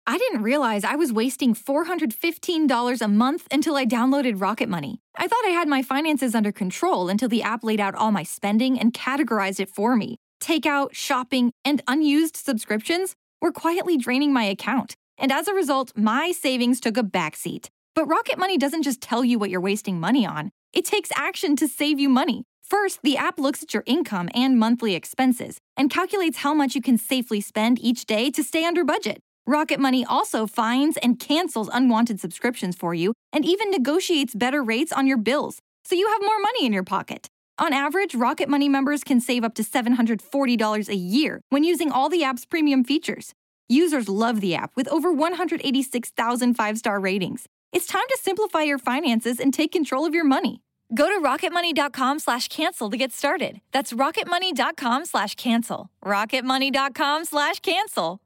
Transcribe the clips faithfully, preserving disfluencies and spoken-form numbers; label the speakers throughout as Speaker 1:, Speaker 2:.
Speaker 1: I didn't realize I was wasting four hundred fifteen dollars a month until I downloaded Rocket Money. I thought I had my finances under control until the app laid out all my spending and categorized it for me. Takeout, shopping, and unused subscriptions were quietly draining my account. And as a result, my savings took a backseat. But Rocket Money doesn't just tell you what you're wasting money on. It takes action to save you money. First, the app looks at your income and monthly expenses and calculates how much you can safely spend each day to stay under budget. Rocket Money also finds and cancels unwanted subscriptions for you and even negotiates better rates on your bills, so you have more money in your pocket. On average, Rocket Money members can save up to seven hundred forty dollars a year when using all the app's premium features. Users love the app with over one hundred eighty-six thousand five-star ratings. It's time to simplify your finances and take control of your money. Go to rocketmoney.com slash cancel to get started. That's rocketmoney.com slash cancel. rocketmoney.com slash cancel.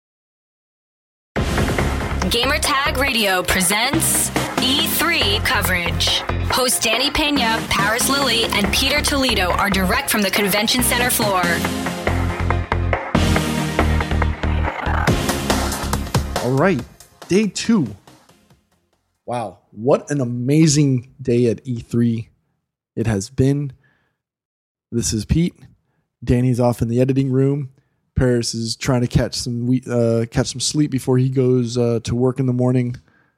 Speaker 2: Gamertag Radio presents E three coverage. Hosts Danny Pena, Paris Lilly, and Peter Toledo are direct from the convention center floor.
Speaker 3: All right, day two. Wow, what an amazing day at E three it has been. This is Pete. Danny's off in the editing room. Paris is trying to catch some uh, catch some sleep before he goes uh, to work in the morning.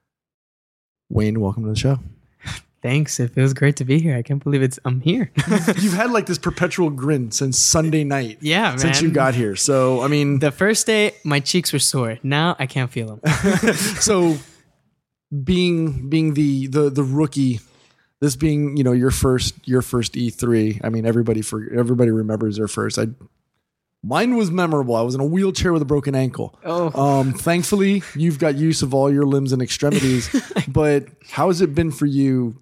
Speaker 3: Wayne, welcome to the show.
Speaker 4: Thanks. It feels great to be here. I can't believe it's I'm here.
Speaker 3: You've had like this perpetual grin since Sunday night.
Speaker 4: Yeah, man.
Speaker 3: Since you got here. So, I mean,
Speaker 4: the first day my cheeks were sore. Now I can't feel them.
Speaker 3: So, being being the the the rookie, this being, you know, your first your first E three. I mean, everybody for everybody remembers their first. I Mine was memorable. I was in a wheelchair with a broken ankle.
Speaker 4: Oh.
Speaker 3: Um, thankfully, you've got use of all your limbs and extremities. But how has it been for you?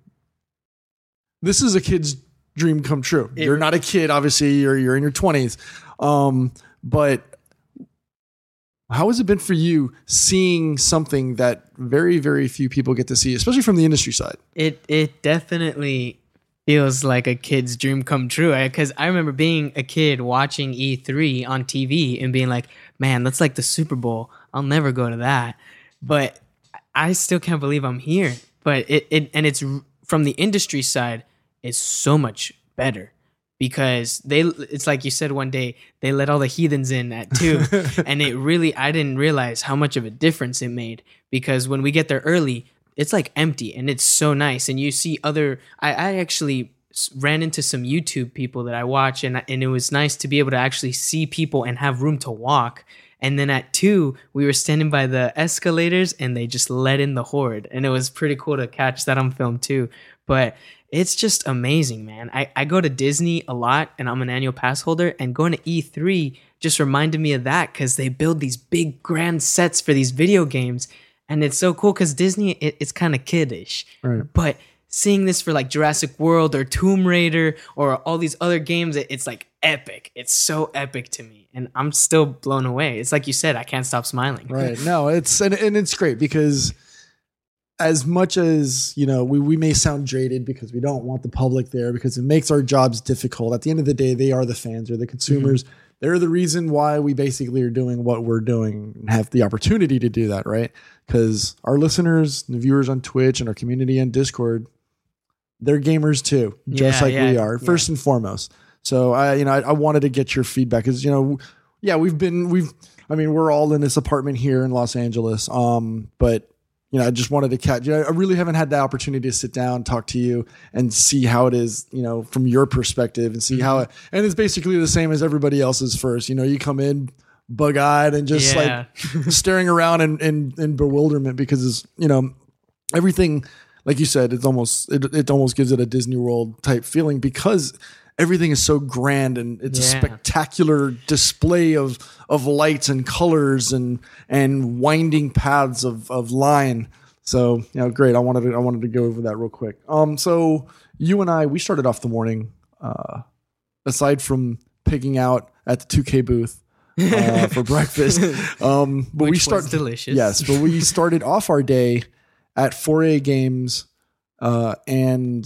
Speaker 3: This is a kid's dream come true. It, you're not a kid, obviously. You're you're in your twenties. Um, but how has it been for you seeing something that very, very few people get to see, especially from the industry side?
Speaker 4: It it definitely feels like a kid's dream come true. Because I, I remember being a kid watching E three on T V and being like, man, that's like the Super Bowl. I'll never go to that. But I still can't believe I'm here. But it, it and it's from the industry side, it's so much better. Because they, it's like you said one day, they let all the heathens in at two. And it really, I didn't realize how much of a difference it made. Because when we get there early, it's like empty and it's so nice. And you see other, I, I actually ran into some YouTube people that I watch, and, and it was nice to be able to actually see people and have room to walk. And then at two, we were standing by the escalators and they just let in the horde. And it was pretty cool to catch that on film too. But it's just amazing, man. I, I go to Disney a lot and I'm an annual pass holder, and going to E three just reminded me of that because they build these big grand sets for these video games. And it's so cool because Disney, it, it's kind of kiddish.
Speaker 3: Right.
Speaker 4: But seeing this for like Jurassic World or Tomb Raider or all these other games, it, it's like epic. It's so epic to me. And I'm still blown away. It's like you said, I can't stop smiling.
Speaker 3: Right. No, it's and, and it's great because as much as, you know, we, we may sound jaded because we don't want the public there because it makes our jobs difficult. At the end of the day, they are the fans or the consumers. Mm-hmm. They're the reason why we basically are doing what we're doing and have the opportunity to do that, right? Because our listeners, the viewers on Twitch and our community on Discord, they're gamers too, just
Speaker 4: yeah,
Speaker 3: like
Speaker 4: yeah,
Speaker 3: we are, first
Speaker 4: yeah.
Speaker 3: and foremost. So I, you know, I, I wanted to get your feedback because, you know, yeah, we've been, we've, I mean, we're all in this apartment here in Los Angeles. Um, but you know, I just wanted to catch you. I really haven't had the opportunity to sit down, talk to you and see how it is, you know, from your perspective and see mm-hmm. how it, and it's basically the same as everybody else's first, you know, you come in bug eyed and just
Speaker 4: yeah.
Speaker 3: like staring around in, in, in bewilderment because it's, you know, everything, like you said, it's almost, it, it almost gives it a Disney World type feeling because everything is so grand and it's yeah. a spectacular display of, of lights and colors and, and winding paths of, of line. So, you know, great. I wanted to, I wanted to go over that real quick. Um, so you and I, we started off the morning, uh, aside from picking out at the two K booth, uh, for breakfast. Um, but
Speaker 4: Which
Speaker 3: we start
Speaker 4: was delicious.
Speaker 3: Yes. But we started off our day at four A Games, uh, and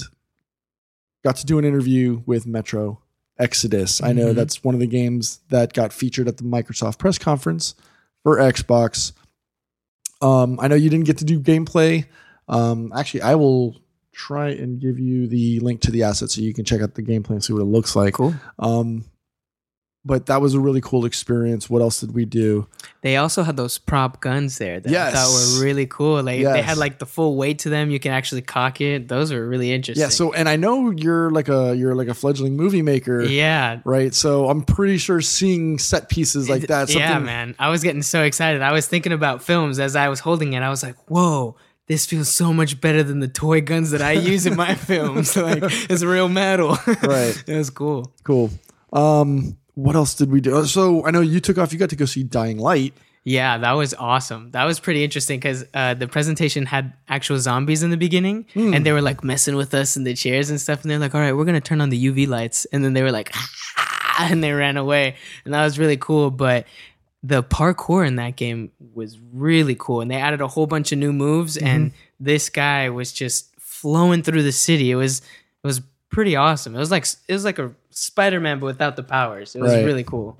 Speaker 3: got to do an interview with Metro Exodus. I know mm-hmm. that's one of the games that got featured at the Microsoft press conference for Xbox. Um, I know you didn't get to do gameplay. Um, actually, I will try and give you the link to the asset so you can check out the gameplay and see what it looks like.
Speaker 4: Cool.
Speaker 3: Um, but that was a really cool experience. What else did we do?
Speaker 4: They also had those prop guns there that
Speaker 3: Yes.
Speaker 4: I thought were really cool. Like
Speaker 3: Yes.
Speaker 4: they had like the full weight to them. You can actually cock it. Those were really interesting.
Speaker 3: Yeah. So, and I know you're like a you're like a fledgling movie maker.
Speaker 4: yeah.
Speaker 3: Right. So I'm pretty sure seeing set pieces like that.
Speaker 4: Yeah,
Speaker 3: something-
Speaker 4: man. I was getting so excited. I was thinking about films as I was holding it. I was like, whoa, this feels so much better than the toy guns that I use in my films. Like it's real metal.
Speaker 3: Right.
Speaker 4: It was cool.
Speaker 3: Cool. Um, what else did we do? So I know you took off. You got to go see Dying Light.
Speaker 4: Yeah, that was awesome. That was pretty interesting because uh, the presentation had actual zombies in the beginning,
Speaker 3: Hmm.
Speaker 4: and they were like messing with us in the chairs and stuff. And they're like, "All right, we're gonna turn on the U V lights," and then they were like, ah, and they ran away, and that was really cool. But the parkour in that game was really cool, and they added a whole bunch of new moves.
Speaker 3: Mm-hmm.
Speaker 4: And this guy was just flowing through the city. It was it was pretty awesome. It was like it was like a Spider-Man but without the powers. It was
Speaker 3: Right.
Speaker 4: really cool.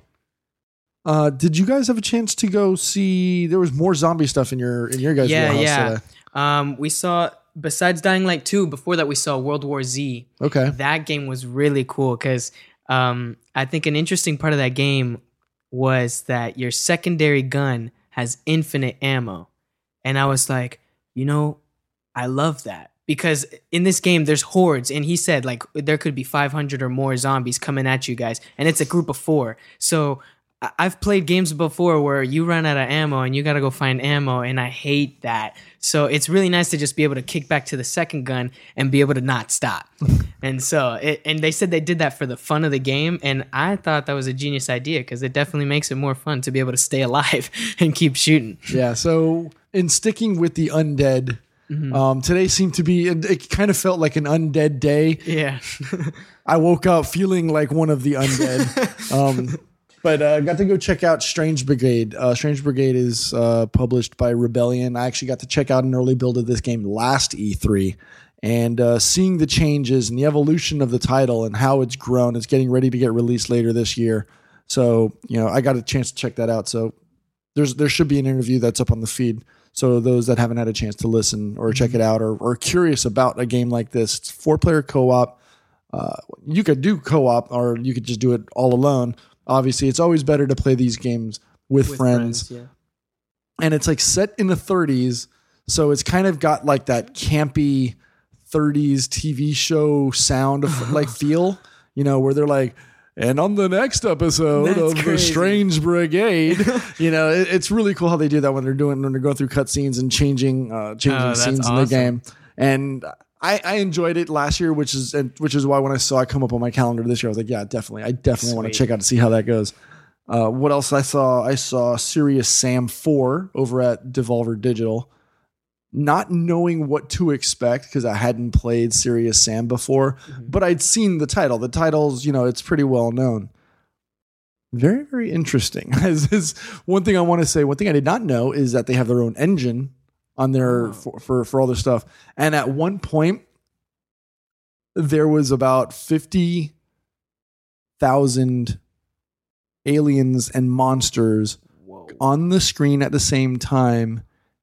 Speaker 3: Uh, did you guys have a chance to go see? There was more zombie stuff in your in your guys'
Speaker 4: Yeah,
Speaker 3: warehouse
Speaker 4: yeah.
Speaker 3: today.
Speaker 4: Um, we saw besides Dying Light two. Before that, we saw World War Z.
Speaker 3: Okay.
Speaker 4: That game was really cool because um, I think an interesting part of that game was that your secondary gun has infinite ammo, and I was like, you know, I love that. Because in this game, there's hordes, and he said like there could be five hundred or more zombies coming at you guys, and it's a group of four. So I- I've played games before where you run out of ammo and you got to go find ammo, and I hate that. So it's really nice to just be able to kick back to the second gun and be able to not stop. And so, it, and they said they did that for the fun of the game, and I thought that was a genius idea because it definitely makes it more fun to be able to stay alive and keep shooting.
Speaker 3: Yeah. So in sticking with the undead.
Speaker 4: Mm-hmm.
Speaker 3: Um, today seemed to be, it, it kind of felt like an undead day.
Speaker 4: Yeah.
Speaker 3: I woke up feeling like one of the undead. um, but uh, got to go check out Strange Brigade. Uh, Strange Brigade is uh, published by Rebellion. I actually got to check out an early build of this game last E three. And uh, seeing the changes and the evolution of the title and how it's grown, it's getting ready to get released later this year. So, you know, I got a chance to check that out. So there's there should be an interview that's up on the feed. So those that haven't had a chance to listen or check it out or are curious about a game like this, it's four-player co-op. Uh, you could do co-op or you could just do it all alone. Obviously, it's always better to play these games with,
Speaker 4: With
Speaker 3: friends.
Speaker 4: friends,
Speaker 3: And it's like set in the thirties, so it's kind of got like that campy thirties T V show sound of like feel, you know, where they're like, and on the next episode
Speaker 4: That's
Speaker 3: of the
Speaker 4: crazy.
Speaker 3: Strange Brigade, you know, it, it's really cool how they do that when they're doing when they're going through cutscenes and changing uh, changing
Speaker 4: Oh, that's
Speaker 3: scenes in the
Speaker 4: awesome.
Speaker 3: game. And I, I enjoyed it last year, which is and which is why when I saw it come up on my calendar this year, I was like, yeah, definitely, I definitely want to
Speaker 4: Sweet.
Speaker 3: check out to see how that goes. Uh, what else I saw? I saw Serious Sam four over at Devolver Digital. Not knowing what to expect because I hadn't played Serious Sam before,
Speaker 4: Mm-hmm.
Speaker 3: but I'd seen the title. The title's, you know, it's pretty well known. Very, very interesting. As is one thing I want to say. One thing I did not know is that they have their own engine on their
Speaker 4: Oh.
Speaker 3: for, for for all their stuff. And at one point, there was about fifty thousand aliens and monsters
Speaker 4: Whoa.
Speaker 3: on the screen at the same time,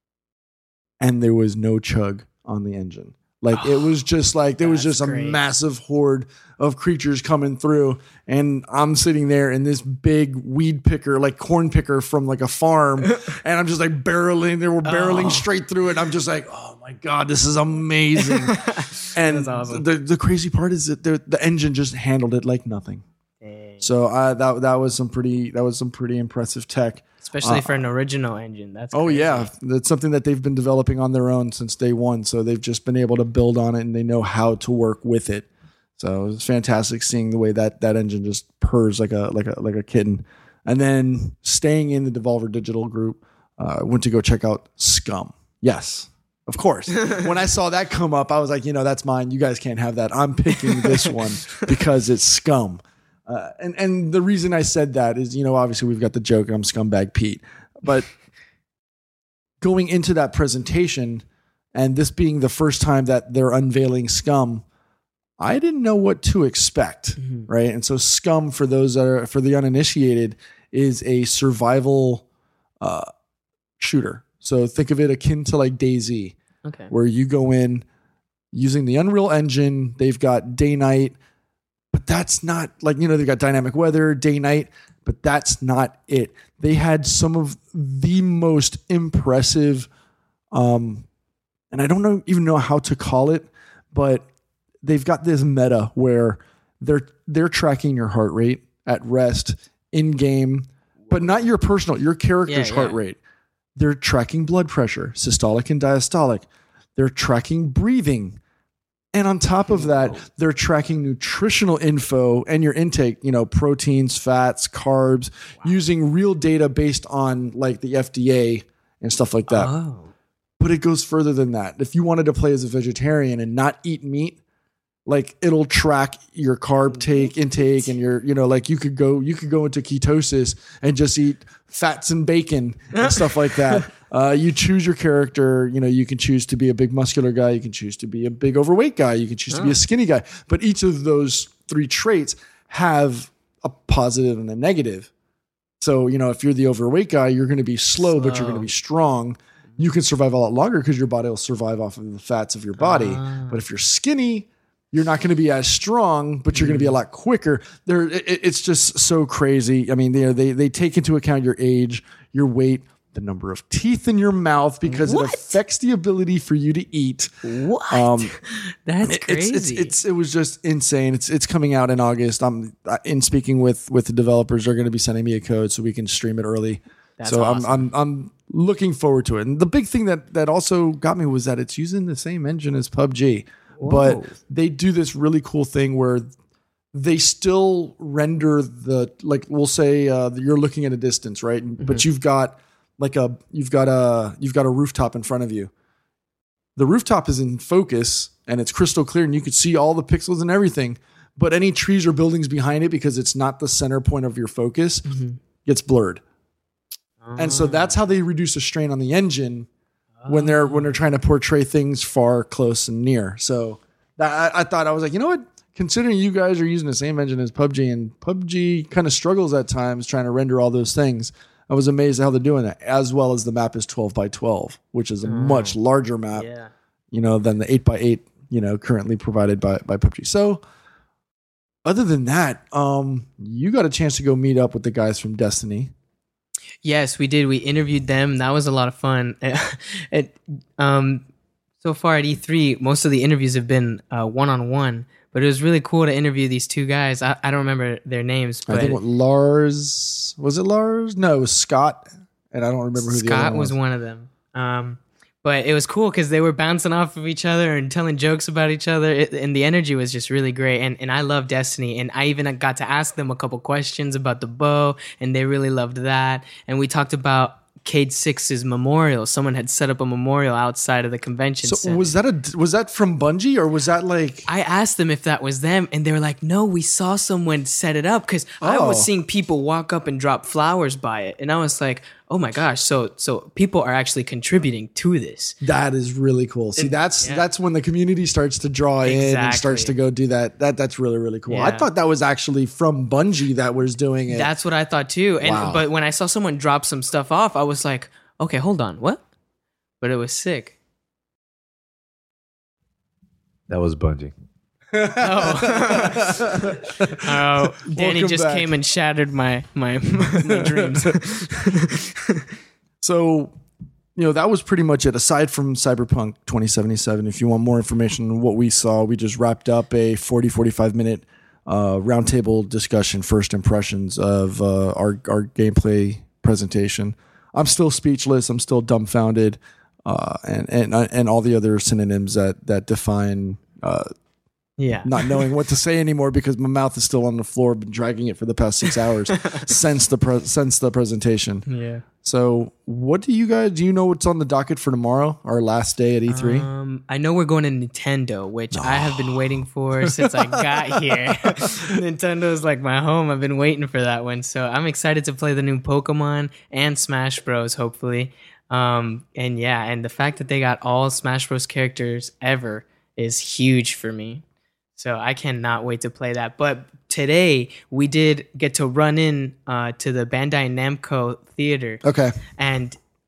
Speaker 3: and there was no chug on the engine. Like it was just like there was
Speaker 4: That's
Speaker 3: just a
Speaker 4: great.
Speaker 3: massive horde of creatures coming through, and I'm sitting there in this big weed picker, like corn picker from like a farm, and I'm just like barreling. They were barreling
Speaker 4: Oh.
Speaker 3: straight through it. I'm just like, oh my god, this is amazing. And
Speaker 4: That's awesome.
Speaker 3: the the crazy part is that the the engine just handled it like nothing.
Speaker 4: Dang.
Speaker 3: So uh, that that was some pretty that was some pretty impressive tech.
Speaker 4: Especially
Speaker 3: Uh,
Speaker 4: for an original engine. That's
Speaker 3: Oh
Speaker 4: crazy.
Speaker 3: yeah, that's something that they've been developing on their own since day one. So they've just been able to build on it and they know how to work with it. So it's fantastic seeing the way that that engine just purrs like a like a like a kitten. And then staying in the Devolver Digital group, uh, I went to go check out Scum. Yes, of course. When I saw that come up, I was like, you know, that's mine. You guys can't have that. I'm picking this one because it's Scum. Uh, and, and the reason I said that is, you know, obviously we've got the joke, I'm Scumbag Pete. But going into that presentation and this being the first time that they're unveiling Scum, I didn't know what to expect,
Speaker 4: Mhm.
Speaker 3: right? And so Scum, for those that are, for the uninitiated, is a survival uh, shooter. So think of it akin to like DayZ,
Speaker 4: Okay.
Speaker 3: where you go in using the Unreal Engine. They've got day night, but that's not like, you know, they've got dynamic weather, day night, but that's not it. They had some of the most impressive, um, and I don't know even know how to call it, but they've got this meta where they're they're tracking your heart rate at rest in game, but not your personal, your character's
Speaker 4: Yeah,
Speaker 3: heart
Speaker 4: yeah.
Speaker 3: rate. They're tracking blood pressure, systolic and diastolic. They're tracking breathing. And on top of that, they're tracking nutritional info and your intake, you know, proteins, fats, carbs, using real data based on like the F D A and stuff like that.
Speaker 4: Oh.
Speaker 3: But it goes further than that. If you wanted to play as a vegetarian and not eat meat, like it'll track your carb take intake and your, you know, like you could go, you could go into ketosis and just eat fats and bacon and stuff like that. Uh, you choose your character, you know, you can choose to be a big muscular guy. You can choose to be a big overweight guy. You can choose to be a skinny guy, but each of those three traits have a positive and a negative. So, you know, if you're the overweight guy, you're going to be slow, but you're going to be strong. You can survive a lot longer because your body will survive off of the fats of your body.
Speaker 4: Ah.
Speaker 3: But if you're skinny, you're not going to be as strong, but you're going to be a lot quicker. There, it, it's just so crazy. I mean, they, they they take into account your age, your weight, the number of teeth in your mouth because
Speaker 4: What?
Speaker 3: it affects the ability for you to eat.
Speaker 4: What?
Speaker 3: Um,
Speaker 4: That's
Speaker 3: It's,
Speaker 4: crazy.
Speaker 3: it's it's it was just insane. It's it's coming out in August. I'm in speaking with with the developers. They're going to be sending me a code so we can stream it early.
Speaker 4: That's
Speaker 3: so
Speaker 4: awesome.
Speaker 3: I'm I'm I'm looking forward to it. And the big thing that that also got me was that it's using the same engine as P U B G. But
Speaker 4: Whoa.
Speaker 3: they do this really cool thing where they still render the, like we'll say uh, you're looking at a distance, right?
Speaker 4: Mm-hmm.
Speaker 3: But you've got like a you've got a you've got a rooftop in front of you. The rooftop is in focus and it's crystal clear and you can see all the pixels and everything. But any trees or buildings behind it, because it's not the center point of your focus,
Speaker 4: Mm-hmm.
Speaker 3: gets blurred. And so that's how they reduce the strain on the engine when they're when they're trying to portray things far, close, and near. So that, I, I thought I was like, you know what? Considering you guys are using the same engine as P U B G, and P U B G kind of struggles at times trying to render all those things, I was amazed at how they're doing that. As well as the map is twelve by twelve, which is a much larger map,
Speaker 4: Yeah.
Speaker 3: you know, than the eight by eight, you know, currently provided by by P U B G. So other than that, um, you got a chance to go meet up with the guys from Destiny.
Speaker 4: Yes, we did. We interviewed them. That was a lot of fun. it, um, so far at E three, most of the interviews have been uh, one-on-one, but it was really cool to interview these two guys. I, I don't remember their names, but
Speaker 3: I think what Lars was it Lars? No, it was Scott, and I don't remember who the other
Speaker 4: Scott
Speaker 3: one
Speaker 4: was one of them. Um, but it was cool because they were bouncing off of each other and telling jokes about each other, it, and the energy was just really great. And and I love Destiny, and I even got to ask them a couple questions about the bow, and they really loved that. And we talked about Cade Six's memorial. Someone had set up a memorial outside of the convention
Speaker 3: So
Speaker 4: center.
Speaker 3: was that a was that from Bungie or was that like?
Speaker 4: I asked them if that was them, and they were like, "No, we saw someone set it up." Because I
Speaker 3: Oh.
Speaker 4: was seeing people walk up and drop flowers by it, and I was like, "Oh my gosh!" So, so people are actually contributing to this.
Speaker 3: That is really cool. See, that's
Speaker 4: yeah.
Speaker 3: that's when the community starts to draw in and starts to
Speaker 4: Exactly.
Speaker 3: go do that. That that's really really cool. I
Speaker 4: Yeah.
Speaker 3: thought that was actually from Bungie that was doing it.
Speaker 4: That's what I thought too. And
Speaker 3: Wow.
Speaker 4: but when I saw someone drop some stuff off, I was like, "Okay, hold on, what?" But it was sick.
Speaker 5: That was Bungie.
Speaker 4: Oh, Danny
Speaker 3: Welcome
Speaker 4: just
Speaker 3: back.
Speaker 4: came and shattered my my, my dreams.
Speaker 3: So, you know, that was pretty much it. Aside from Cyberpunk twenty seventy-seven, if you want more information on what we saw, we just wrapped up a forty, forty-five minute uh, roundtable discussion, first impressions of uh, our, our gameplay presentation. I'm still speechless. I'm still dumbfounded. Uh, and, and, and all the other synonyms that, that define uh,
Speaker 4: Yeah.
Speaker 3: not knowing what to say anymore because my mouth is still on the floor. I've been dragging it for the past six hours since the pre- since the presentation.
Speaker 4: Yeah.
Speaker 3: So, what do you guys do? You know what's on the docket for tomorrow, our last day at E three?
Speaker 4: Um, I know we're going to Nintendo, which I have been waiting for since I got here. Nintendo is like my home. I've been waiting for that one, so I'm excited to play the new Pokemon and Smash Bros. Hopefully, um, and yeah, and the fact that they got all Smash Bros. Characters ever is huge for me. So I cannot wait to play that. But today we did get to run in uh, to the Bandai Namco theater.
Speaker 3: Okay.
Speaker 4: And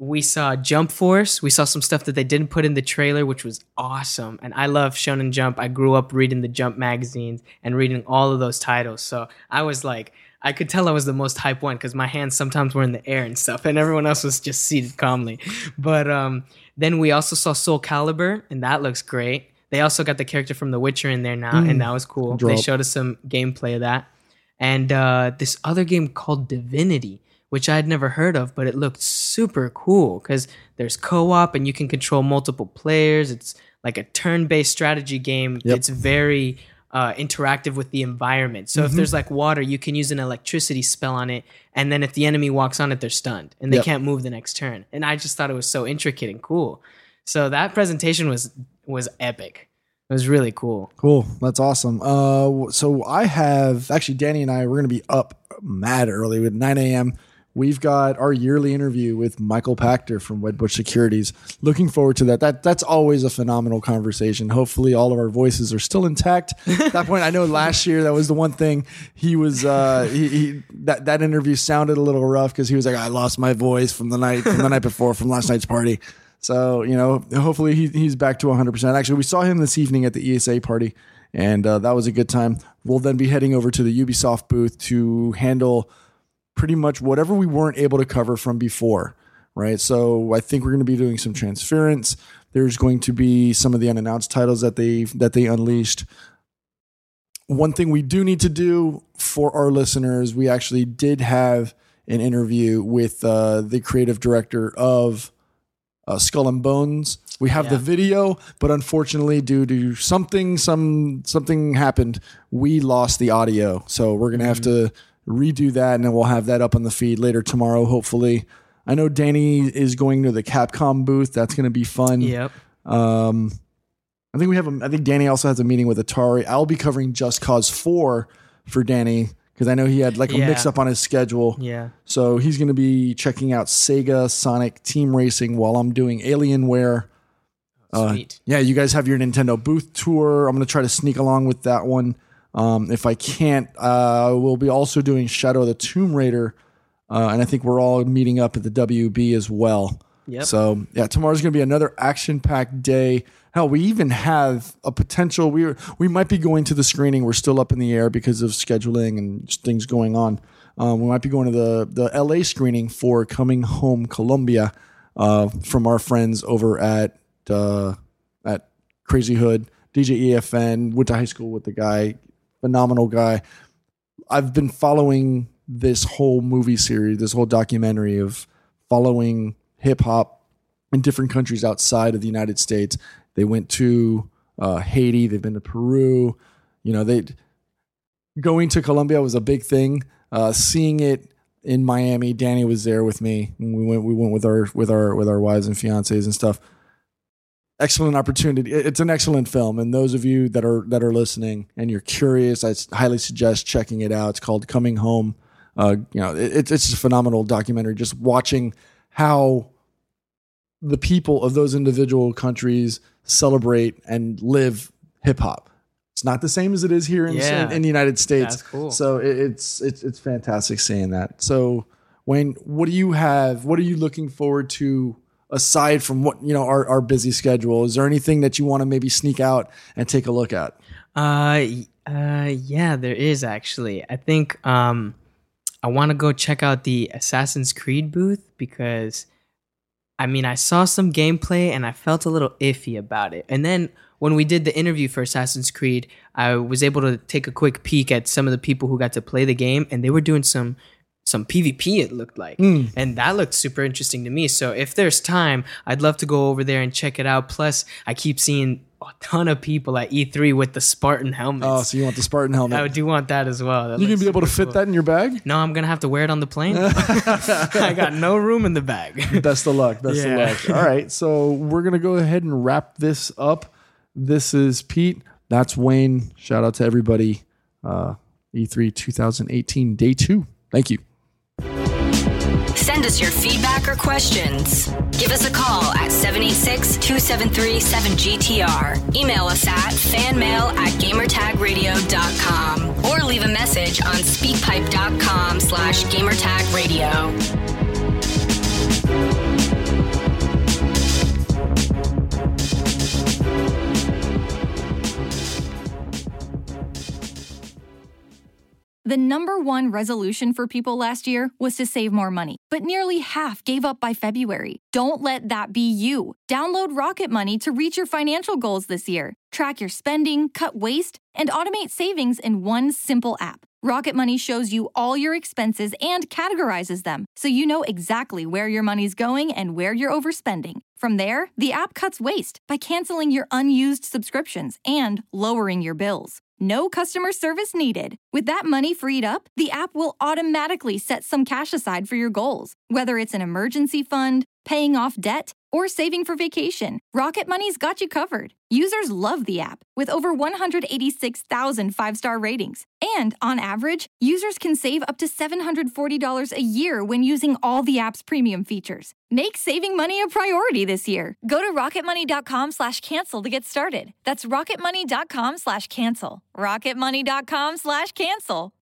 Speaker 4: we saw Jump Force. We saw some stuff that they didn't put in the trailer, which was awesome. And I love Shonen Jump. I grew up reading the Jump magazines and reading all of those titles. So I was like, I could tell I was the most hype one because my hands sometimes were in the air and stuff, and everyone else was just seated calmly. But um, then we also saw Soul Calibur, and that looks great. They also got the character from The Witcher in there now, mm. and that was cool. Drop. They showed us some gameplay of that. And uh, this other game called Divinity, which I had never heard of, but it looked super cool because there's co-op and you can control multiple players. It's like a turn-based strategy game. Yep. It's very uh, interactive with the environment. So mm-hmm. if there's like water, you can use an electricity spell on it, and then if the enemy walks on it, they're stunned, and they yep. can't move the next turn. And I just thought it was so intricate and cool. So that presentation was was epic. It was really cool.
Speaker 3: Cool. That's awesome. Uh, so I have, actually, Danny and I, we're going to be up mad early at nine a.m. We've got our yearly interview with Michael Pachter from Wedbush Securities. Looking forward to that. That That's always a phenomenal conversation. Hopefully all of our voices are still intact. At that point, I know last year that was the one thing he was, uh, he, he that, that interview sounded a little rough because he was like, I lost my voice from the night, from the night before, from last night's party. So, you know, hopefully he, he's back to one hundred percent. Actually, we saw him this evening at the E S A party, and uh, that was a good time. We'll then be heading over to the Ubisoft booth to handle pretty much whatever we weren't able to cover from before, right? So I think we're going to be doing some transference. There's going to be some of the unannounced titles that they that they unleashed. One thing we do need to do for our listeners, we actually did have an interview with uh, the creative director of Uh, Skull and Bones. We have yeah. the video, but unfortunately, due to something, some something happened, we lost the audio. So we're gonna have mm-hmm. to redo that, and then we'll have that up on the feed later tomorrow. Hopefully, I know Danny is going to the Capcom booth. That's gonna be fun.
Speaker 4: Yep.
Speaker 3: Um, I think we have. A, I think Danny also has a meeting with Atari. I'll be covering Just Cause four for Danny, because I know he had like a yeah. mix up on his schedule.
Speaker 4: Yeah.
Speaker 3: So he's going to be checking out Sega Sonic Team Racing while I'm doing Alienware.
Speaker 4: Sweet.
Speaker 3: Uh, yeah, you guys have your Nintendo booth tour. I'm going to try to sneak along with that one. Um, if I can't, uh, we'll be also doing Shadow of the Tomb Raider. Uh, and I think we're all meeting up at the W B as well.
Speaker 4: Yep.
Speaker 3: So yeah, tomorrow's going to be another action-packed day. Hell, we even have a potential. We were, we might be going to the screening. We're still up in the air because of scheduling and just things going on. Um, we might be going to the the L A screening for Coming Home Colombia uh, from our friends over at uh, at Crazy Hood. D J E F N, went to high school with the guy, phenomenal guy. I've been following this whole movie series, this whole documentary of following hip hop in different countries outside of the United States. They went to uh, Haiti. They've been to Peru. You know, they going to Colombia was a big thing. Uh, seeing it in Miami, Danny was there with me. And we went. We went with our with our with our wives and fiancés and stuff. Excellent opportunity. It's an excellent film, and those of you that are that are listening and you're curious, I highly suggest checking it out. It's called Coming Home. Uh, you know, it, it's a phenomenal documentary. Just watching how the people of those individual countries celebrate and live hip hop. It's not the same as it is here in,
Speaker 4: yeah,
Speaker 3: in, in the United States.
Speaker 4: That's cool.
Speaker 3: So it, it's it's it's fantastic seeing that. So Wayne, what do you have? What are you looking forward to aside from what you know our, our busy schedule? Is there anything that you want to maybe sneak out and take a look at?
Speaker 4: Uh, uh, yeah, there is actually. I think um, I want to go check out the Assassin's Creed booth because, I mean, I saw some gameplay and I felt a little iffy about it. And then when we did the interview for Assassin's Creed, I was able to take a quick peek at some of the people who got to play the game, and they were doing some some PvP, it looked like. Mm. And that looked super interesting to me. So if there's time, I'd love to go over there and check it out. Plus, I keep seeing a ton of people at E three with the Spartan helmets.
Speaker 3: Oh, so you want the Spartan helmet?
Speaker 4: I do want that as well. That
Speaker 3: you gonna be able to fit
Speaker 4: cool.
Speaker 3: that in your bag?
Speaker 4: No, I'm gonna have to wear it on the plane. I got no room in the bag.
Speaker 3: Best of luck. Best yeah. of luck. All right, so we're gonna go ahead and wrap this up. This is Pete. That's Wayne. Shout out to everybody. Uh, E three twenty eighteen, day two. Thank you.
Speaker 2: Send us your feedback or questions. Give us a call at seven eight six, two seven three, seven G T R. Email us at fanmail at gamertagradio dot com or leave a message on speakpipe dot com slash gamertagradio.
Speaker 1: The number one resolution for people last year was to save more money, but nearly half gave up by February. Don't let that be you. Download Rocket Money to reach your financial goals this year. Track your spending, cut waste, and automate savings in one simple app. Rocket Money shows you all your expenses and categorizes them, so you know exactly where your money's going and where you're overspending. From there, the app cuts waste by canceling your unused subscriptions and lowering your bills. No customer service needed. With that money freed up, the app will automatically set some cash aside for your goals, whether it's an emergency fund, paying off debt, or saving for vacation. Rocket Money's got you covered. Users love the app, with over one hundred eighty-six thousand five-star ratings. And on average, users can save up to seven hundred forty dollars a year when using all the app's premium features. Make saving money a priority this year. Go to rocketmoney.com slash cancel to get started. That's rocketmoney.com slash cancel. rocketmoney.com slash cancel.